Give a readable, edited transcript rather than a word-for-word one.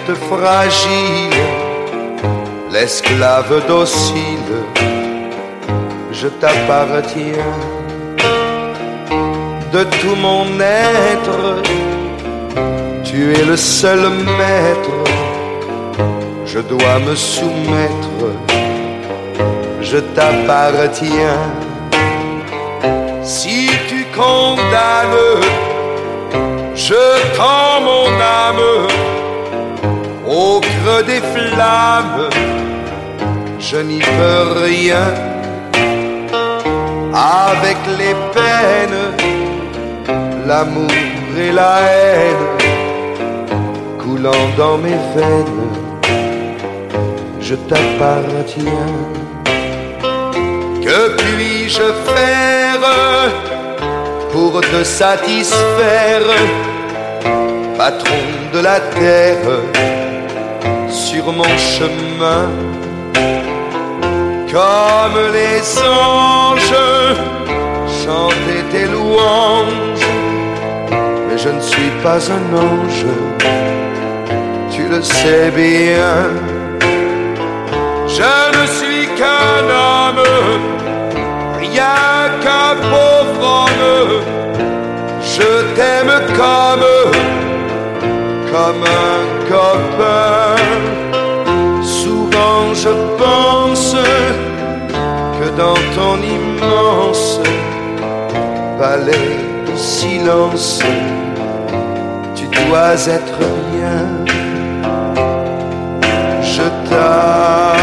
reste fragile, l'esclave docile, je t'appartiens. De tout mon être, tu es le seul maître, je dois me soumettre, je t'appartiens. Si tu condamnes, je tends mon âme au creux des flammes, je n'y peux rien. Avec les peines, l'amour et la haine coulant dans mes veines, je t'appartiens. Que puis-je faire pour te satisfaire, patron de la terre, sur mon chemin? Comme les anges, chanter tes louanges, mais je ne suis pas un ange, tu le sais bien. Je ne suis qu'un homme, rien qu'un pauvre homme. Je t'aime comme un copain. Souvent je pense que dans ton immense palais de silence, tu dois être bien. Je t'aime.